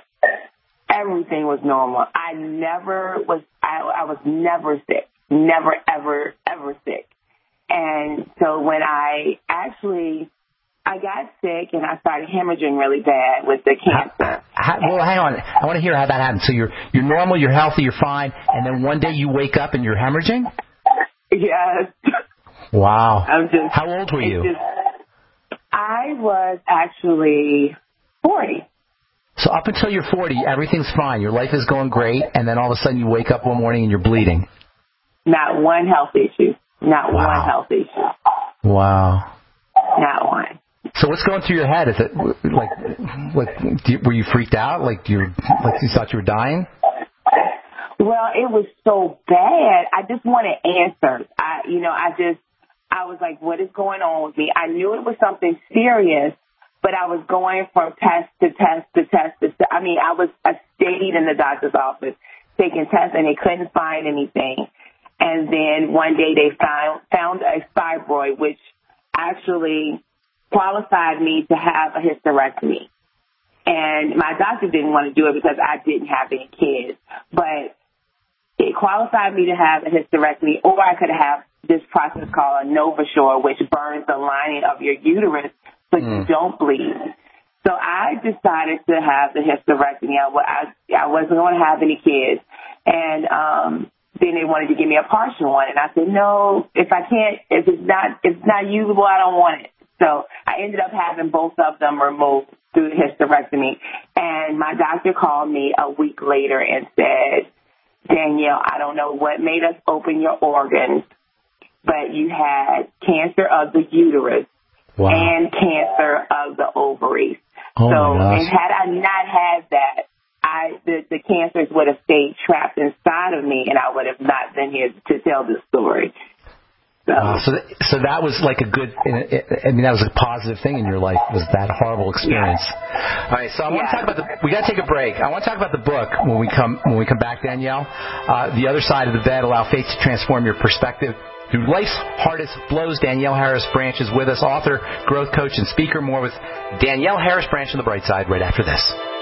Everything was normal. I never was. I, I was never sick. Never, ever, ever sick. And so when I actually. I got sick and I started hemorrhaging really bad with the cancer. How, how, well, hang on. I want to hear how that happened. So you're you're normal, you're healthy, you're fine, and then one day you wake up and you're hemorrhaging? Yes. Wow. I'm just, how old were you? Just, I was actually forty. So up until you're forty, everything's fine. Your life is going great, and then all of a sudden you wake up one morning and you're bleeding. Not one health issue. Not wow. one health issue. Wow. Not one. So what's going through your head? Is it like, like, do you, were you freaked out? Like you, like you thought you were dying? Well, it was so bad. I just wanted answers. I, you know, I just, I was like, what is going on with me? I knew it was something serious, but I was going from test to test to test to test. I mean, I was, I stayed in the doctor's office taking tests and they couldn't find anything. And then one day they found, found a fibroid, which actually qualified me to have a hysterectomy. And my doctor didn't want to do it because I didn't have any kids. But it qualified me to have a hysterectomy, or I could have this process called a NovaSure, which burns the lining of your uterus so mm. you don't bleed. So I decided to have the hysterectomy. I, I, I wasn't going to have any kids. And um, then they wanted to give me a partial one. And I said, no, if I can't, if it's not, if it's not usable, I don't want it. So I ended up having both of them removed through the hysterectomy. And my doctor called me a week later and said, Danielle, I don't know what made us open your organs, but you had cancer of the uterus wow. and cancer of the ovaries. Oh so, my gosh. And had I not had that, I the, the cancers would have stayed trapped inside of me, and I would have not been here to tell this story. So, wow. so, th- so that was like a good, I mean, that was a positive thing in your life, was that horrible experience. Yeah. All right, so I want yeah. to talk about the, we got to take a break. I want to talk about the book when we come, when we come back, Danielle. Uh, The Other Side of the Bed, Allow Faith to Transform Your Perspective Through Life's Hardest Blows. Danielle Harris Branch is with us, author, growth coach, and speaker. More with Danielle Harris Branch on The Bright Side right after this.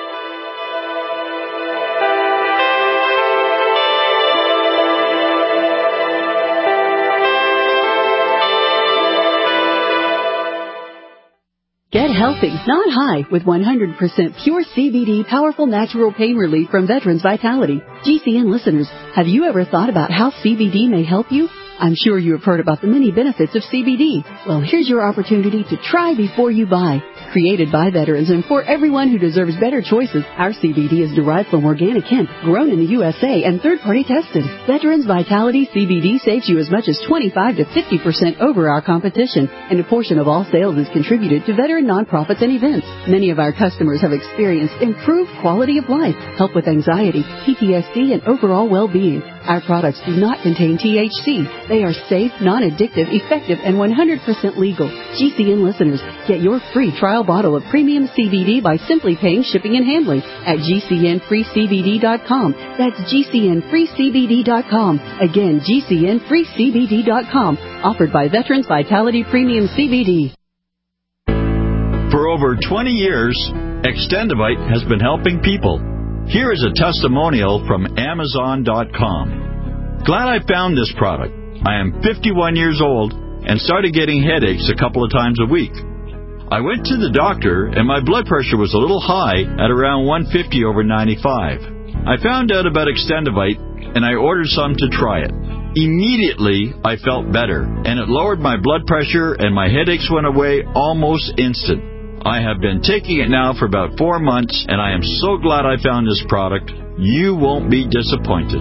Get healthy, not high, with one hundred percent pure C B D powerful natural pain relief from Veterans Vitality. G C N listeners, have you ever thought about how C B D may help you? I'm sure you have heard about the many benefits of C B D. Well, here's your opportunity to try before you buy. Created by veterans and for everyone who deserves better choices, our C B D is derived from organic hemp, grown in the U S A and third-party tested. Veterans Vitality C B D saves you as much as twenty-five to fifty percent over our competition, and a portion of all sales is contributed to veteran nonprofits and events. Many of our customers have experienced improved quality of life, help with anxiety, P T S D, and overall well-being. Our products do not contain T H C. They are safe, non-addictive, effective, and one hundred percent legal. G C N listeners, get your free trial bottle of premium C B D by simply paying shipping and handling at G C N free C B D dot com. That's G C N free C B D dot com. Again, G C N free C B D dot com. Offered by Veterans Vitality Premium C B D. For over twenty years, Extendivite has been helping people. Here is a testimonial from Amazon dot com. Glad I found this product. I am fifty-one years old and started getting headaches a couple of times a week. I went to the doctor and my blood pressure was a little high at around one fifty over ninety-five. I found out about Extendivite and I ordered some to try it. Immediately, I felt better and it lowered my blood pressure and my headaches went away almost instant. I have been taking it now for about four months, and I am so glad I found this product. You won't be disappointed.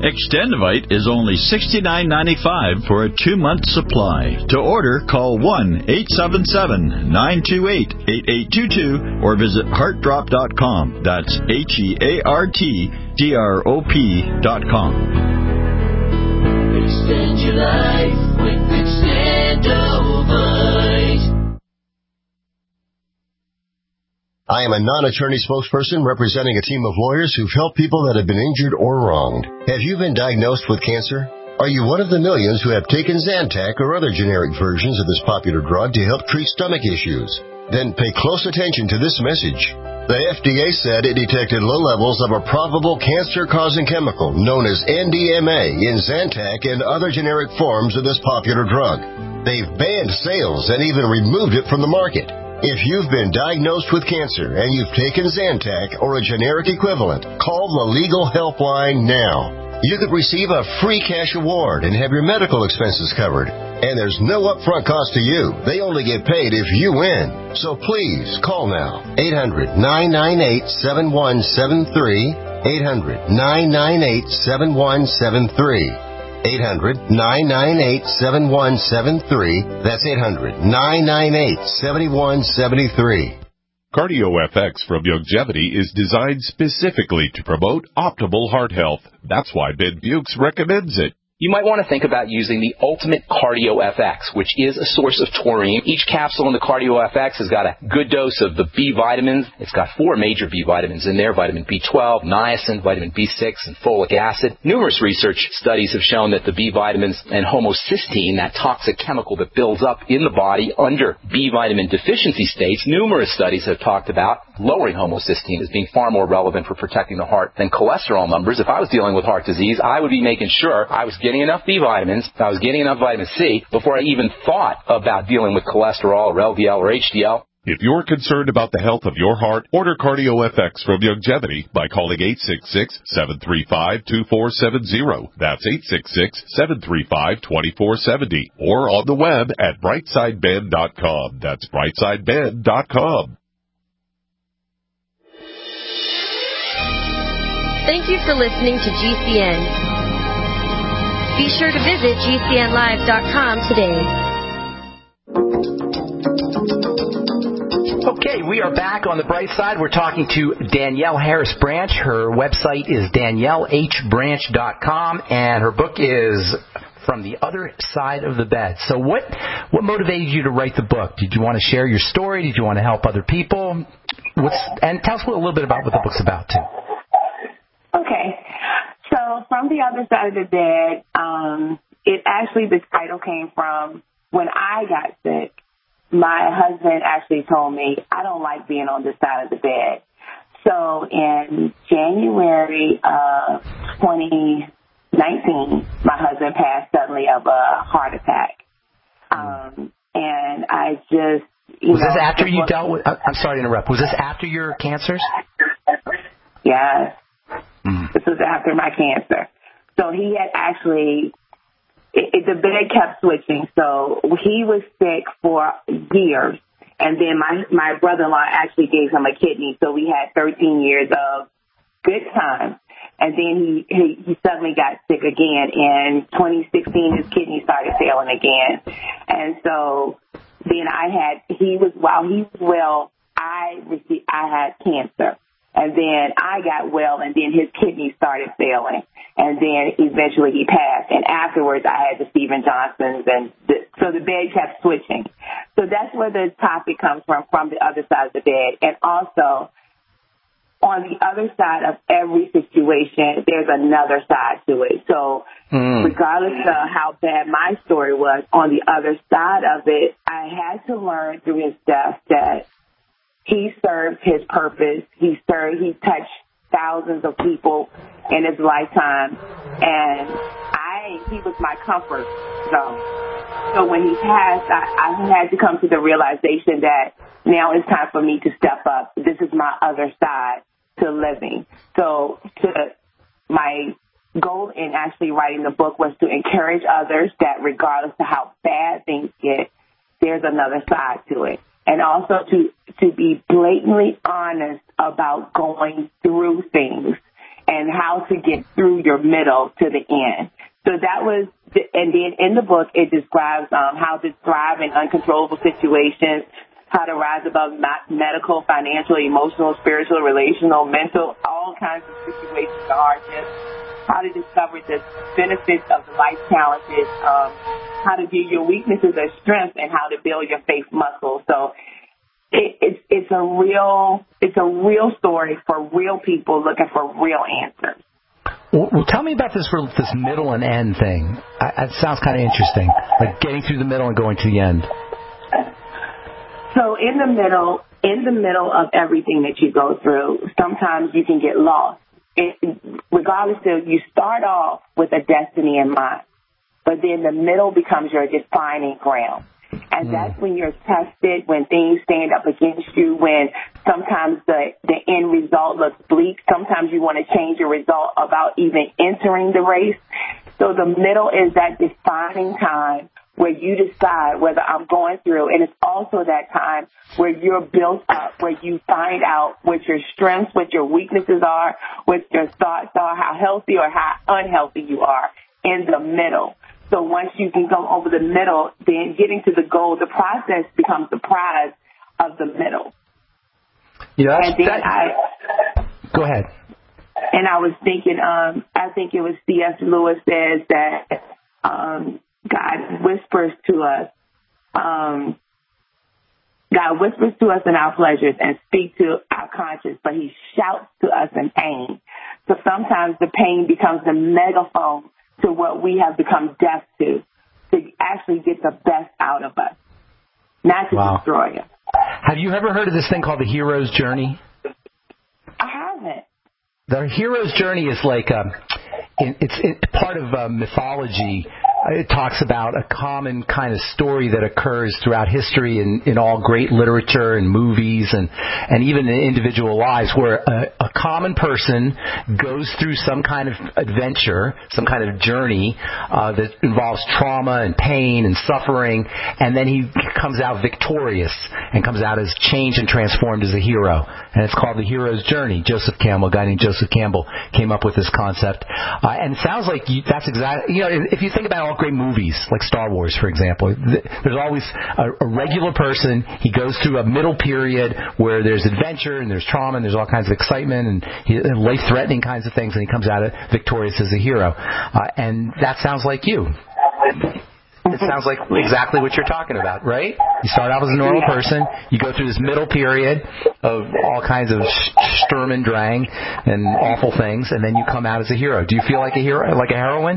Extendivite is only sixty-nine ninety-five for a two-month supply. To order, call one eight seven seven, nine two eight, eight eight two two or visit heart drop dot com. That's H E A R T D R O P dot com. Extend your life with Extendivite. I am a non-attorney spokesperson representing a team of lawyers who've helped people that have been injured or wronged. Have you been diagnosed with cancer? Are you one of the millions who have taken Zantac or other generic versions of this popular drug to help treat stomach issues? Then pay close attention to this message. The F D A said it detected low levels of a probable cancer-causing chemical known as N D M A in Zantac and other generic forms of this popular drug. They've banned sales and even removed it from the market. If you've been diagnosed with cancer and you've taken Zantac or a generic equivalent, call the Legal Helpline now. You could receive a free cash award and have your medical expenses covered. And there's no upfront cost to you. They only get paid if you win. So please call now. eight hundred, nine nine eight, seven one seven three. eight hundred, nine nine eight, seven one seven three. eight hundred, nine nine eight, seven one seven three. That's eight hundred, nine nine eight, seven one seven three. CardioFX from Youngevity is designed specifically to promote optimal heart health. That's why Ben Bukes recommends it. You might want to think about using the Ultimate CardioFX, which is a source of taurine. Each capsule in the CardioFX has got a good dose of the B vitamins. It's got four major B vitamins in there: vitamin B twelve, niacin, vitamin B six, and folic acid. Numerous research studies have shown that the B vitamins and homocysteine, that toxic chemical that builds up in the body under B vitamin deficiency states, numerous studies have talked about lowering homocysteine as being far more relevant for protecting the heart than cholesterol numbers. If I was dealing with heart disease, I would be making sure I was getting enough B vitamins, I was getting enough vitamin C before I even thought about dealing with cholesterol or L D L or H D L. If you're concerned about the health of your heart, order CardioFX from Youngevity by calling eight six six, seven three five, two four seven zero. That's eight six six, seven three five, two four seven zero. Or on the web at brightside ben dot com. That's brightside ben dot com. Thank you for listening to G C N. Be sure to visit G C N live dot com today. Okay, we are back on the bright side. We're talking to Danielle Harris Branch. Her website is danielle h branch dot com, and her book is From the Other Side of the Bed. So what what motivated you to write the book? Did you want to share your story? Did you want to help other people? What's, and tell us a little bit about what the book's about, too. Okay. So From the Other Side of the Bed, um, it actually, the title came from when I got sick. My husband actually told me, I don't like being on this side of the bed. So in January of twenty nineteen, my husband passed suddenly of a heart attack. Um, and I just, you Was know, this after you dealt with, I'm sorry to interrupt, was this after your cancers? Yes. Mm. This was after my cancer. So he had actually, it, it, the bed kept switching. So he was sick for years. And then my, my brother-in-law actually gave him a kidney. So we had thirteen years of good time. And then he, he, he suddenly got sick again. In twenty sixteen, his kidney started failing again. And so then I had, he was, while he was well, I received, I had cancer. And then I got well, and then his kidney started failing. And then eventually he passed. And afterwards, I had the Stephen Johnsons, and the, so the bed kept switching. So that's where the topic comes from, from the other side of the bed. And also, on the other side of every situation, there's another side to it. So mm. regardless of how bad my story was, on the other side of it, I had to learn through his death that he served his purpose. He served, he touched thousands of people in his lifetime, and I, he was my comfort zone. So when he passed, I, I had to come to the realization that now it's time for me to step up. This is my other side to living. So to my goal in actually writing the book was to encourage others that regardless of how bad things get, there's another side to it. And also to, to be blatantly honest about going through things and how to get through your middle to the end. So that was, the, and then in the book, it describes um, how to thrive in uncontrollable situations, how to rise above medical, financial, emotional, spiritual, relational, mental, all kinds of situations of hardship, how to discover the benefits of the life challenges, um, how to view your weaknesses as strengths, and how to build your faith muscle. So it, it's it's a real it's a real story for real people looking for real answers. Well, well tell me about this this middle and end thing. I, it sounds kind of interesting, like getting through the middle and going to the end. So in the middle, in the middle of everything that you go through, sometimes you can get lost. It, regardless of, you start off with a destiny in mind, but then the middle becomes your defining ground. And mm. that's when you're tested, when things stand up against you, when sometimes the, the end result looks bleak. Sometimes you want to change your result about even entering the race. So the middle is that defining time where you decide whether I'm going through, and it's also that time where you're built up, where you find out what your strengths, what your weaknesses are, what your thoughts are, how healthy or how unhealthy you are in the middle. So once you can go over the middle, then getting to the goal, the process becomes the prize of the middle. Yeah, and then that, I, go ahead. And I was thinking, um, I think it was C S Lewis says that um, God whispers to us, um, God whispers to us in our pleasures and speaks to our conscience, but he shouts to us in pain. So sometimes the pain becomes the megaphone to what we have become deaf to, to actually get the best out of us, not to wow. destroy us. Have you ever heard of this thing called the hero's journey? I haven't. The hero's journey is like a, it's it, part of uh, mythology. It talks about a common kind of story that occurs throughout history in, in all great literature and movies and, and even in individual lives where a, a common person goes through some kind of adventure, some kind of journey uh, that involves trauma and pain and suffering, and then he comes out victorious and comes out as changed and transformed as a hero. And it's called the hero's journey. Joseph Campbell, a guy named Joseph Campbell, came up with this concept. Uh, and it sounds like you, that's exactly, you know, if you think about all great movies, like Star Wars, for example, there's always a, a regular person. He goes through a middle period where there's adventure and there's trauma and there's all kinds of excitement and, he, and life-threatening kinds of things, and he comes out victorious as a hero. Uh, and that sounds like you. It sounds like exactly what you're talking about, right? You start out as a normal person, you go through this middle period of all kinds of Sturm und Drang and awful things, and then you come out as a hero. Do you feel like a hero, like a heroine?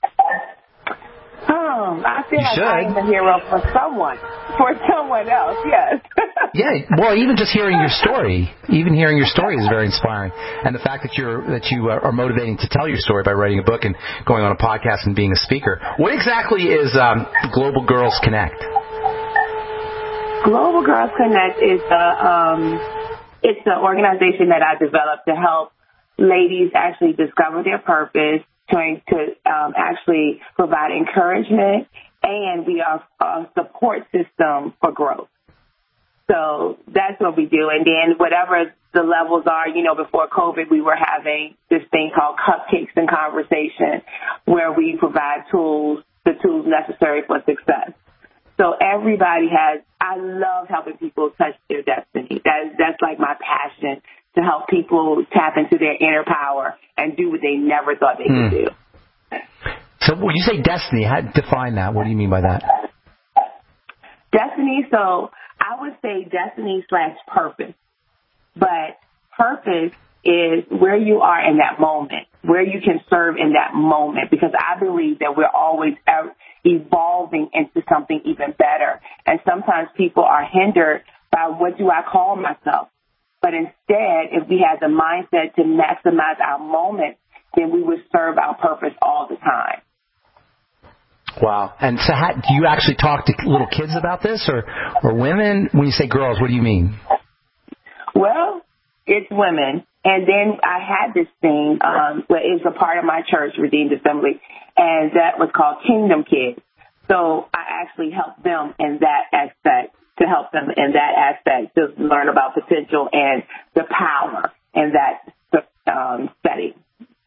Um, I feel you like should. I'm a hero for someone, for someone else, yes. Yeah, well, even just hearing your story, even hearing your story is very inspiring. And the fact that you're that you are motivating to tell your story by writing a book and going on a podcast and being a speaker. What exactly is um, Global Girls Connect? Global Girls Connect is a um, it's an organization that I developed to help ladies actually discover their purpose, trying to um, actually provide encouragement, and we are a support system for growth. So that's what we do. And then whatever the levels are, you know, before COVID, we were having this thing called Cupcakes and Conversation, where we provide tools, the tools necessary for success. So everybody has, I love helping people touch their destiny. That, that's like my passion, to help people tap into their inner power and do what they never thought they hmm. could do. So when you say destiny, how, define that. What do you mean by that? Destiny, so I would say destiny slash purpose. But purpose is where you are in that moment, where you can serve in that moment, because I believe that we're always evolving into something even better. And sometimes people are hindered by, what do I call myself? But instead, if we had the mindset to maximize our moment, then we would serve our purpose all the time. Wow. And so how, do you actually talk to little kids about this, or, or women? When you say girls, what do you mean? Well, it's women. And then I had this thing, um, where it's a part of my church, Redeemed Assembly, and that was called Kingdom Kids. So I actually help them in that aspect, to help them in that aspect, to learn about potential and the power in that um, setting.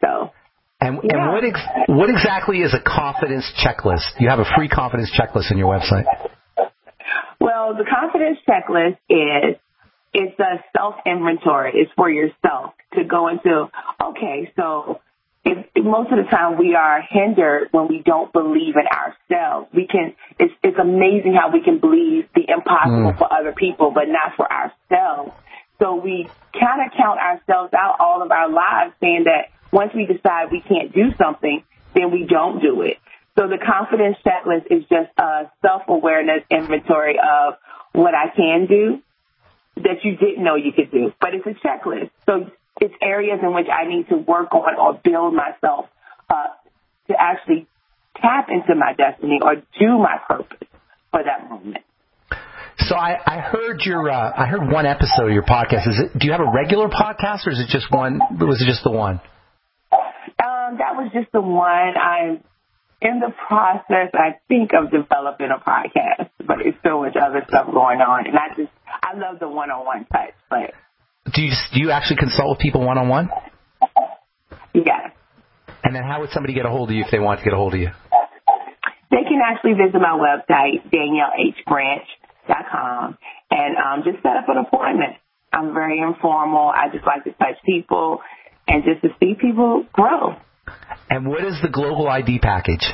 So. And, yeah. and what ex- what exactly is a confidence checklist? You have a free confidence checklist on your website. Well, the confidence checklist is it's a self-inventory. It's for yourself to go into, okay, so if, most of the time we are hindered when we don't believe in ourselves. We can, it's, it's amazing how we can believe the impossible mm. for other people, but not for ourselves. So we kind of count ourselves out all of our lives, saying that once we decide we can't do something, then we don't do it. So the confidence checklist is just a self-awareness inventory of what I can do that you didn't know you could do. But it's a checklist. So it's areas in which I need to work on or build myself up to actually tap into my destiny or do my purpose for that moment. So I, I heard your uh, I heard one episode of your podcast. Is it? Do you have a regular podcast, or is it just one? Was it just the one? Um, that was just the one. I'm in the process, I think, of developing a podcast, but there's so much other stuff going on, and I just I love the one-on-one touch. But do you do you actually consult with people one-on-one? Yes. And then how would somebody get a hold of you if they want to get a hold of you? They can actually visit my website, Danielle H Branch dot com, and um, just set up an appointment. I'm very informal. I just like to touch people and just to see people grow. And what is the Global I D package?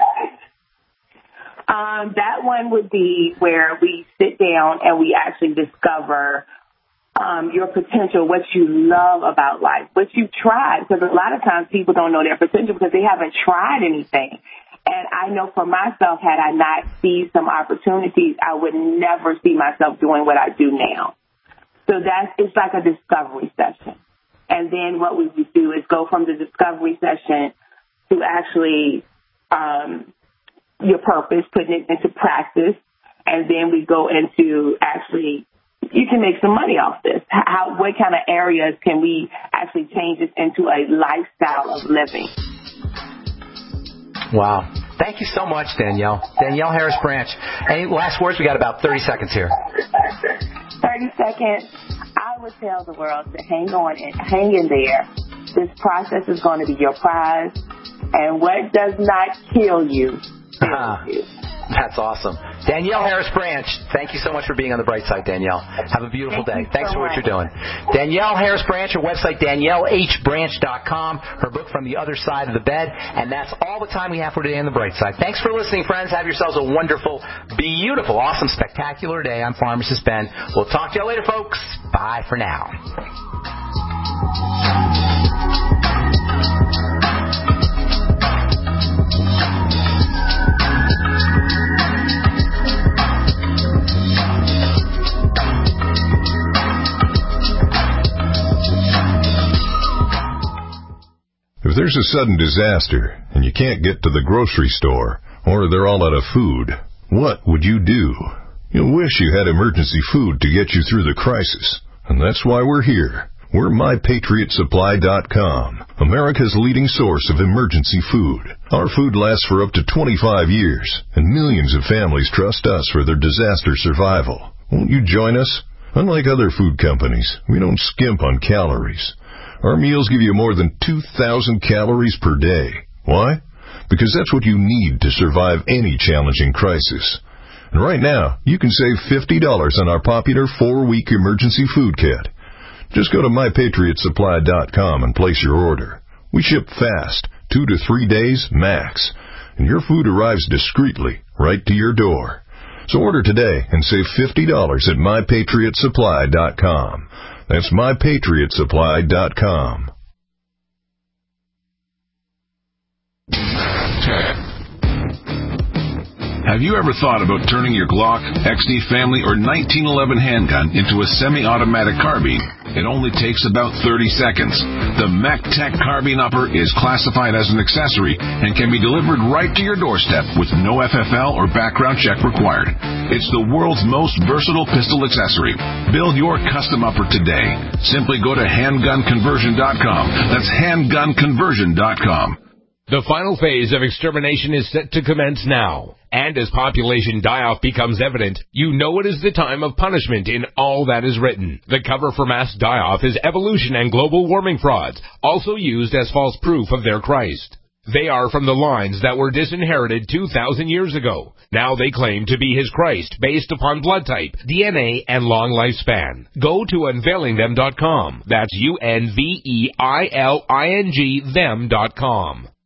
Um, that one would be where we sit down and we actually discover um, your potential, what you love about life, what you've tried. Because a lot of times people don't know their potential because they haven't tried anything. And I know for myself, had I not seized some opportunities, I would never see myself doing what I do now. So that's, it's like a discovery session. And then what we would do is go from the discovery session to actually um, your purpose, putting it into practice. And then we go into actually, you can make some money off this. How, what kind of areas can we actually change this into a lifestyle of living? Wow. Thank you so much, Danielle. Danielle Harris Branch. Any last words? We got about thirty seconds here. thirty seconds. I would tell the world to hang on and hang in there. This process is going to be your prize. And what does not kill you, kills you. That's awesome. Danielle Harris Branch, thank you so much for being on the bright side, Danielle. Have a beautiful Thank day. Thanks so for what much. you're doing. Danielle Harris Branch, her website, Danielle H Branch dot com, her book, From the Other Side of the Bed. And that's all the time we have for today on the bright side. Thanks for listening, friends. Have yourselves a wonderful, beautiful, awesome, spectacular day. I'm Pharmacist Ben. We'll talk to you later, folks. Bye for now. If there's a sudden disaster and you can't get to the grocery store or they're all out of food, what would you do? You'll wish you had emergency food to get you through the crisis. And that's why we're here. We're My Patriot Supply dot com, America's leading source of emergency food. Our food lasts for up to twenty-five years, and millions of families trust us for their disaster survival. Won't you join us? Unlike other food companies, we don't skimp on calories. Our meals give you more than two thousand calories per day. Why? Because that's what you need to survive any challenging crisis. And right now, you can save fifty dollars on our popular four-week emergency food kit. Just go to My Patriot Supply dot com and place your order. We ship fast, two to three days max, and your food arrives discreetly right to your door. So order today and save fifty dollars at My Patriot Supply dot com. That's My Patriot Supply dot com. Have you ever thought about turning your Glock, X D Family, or nineteen eleven handgun into a semi-automatic carbine? It only takes about thirty seconds. The MacTech Carbine Upper is classified as an accessory and can be delivered right to your doorstep with no F F L or background check required. It's the world's most versatile pistol accessory. Build your custom upper today. Simply go to handgun conversion dot com. That's handgun conversion dot com. The final phase of extermination is set to commence now. And as population die-off becomes evident, you know it is the time of punishment in all that is written. The cover for mass die-off is evolution and global warming frauds, also used as false proof of their Christ. They are from the lines that were disinherited two thousand years ago. Now they claim to be his Christ based upon blood type, D N A, and long lifespan. Go to unveiling them dot com. That's U N V E I L I N G them dot com.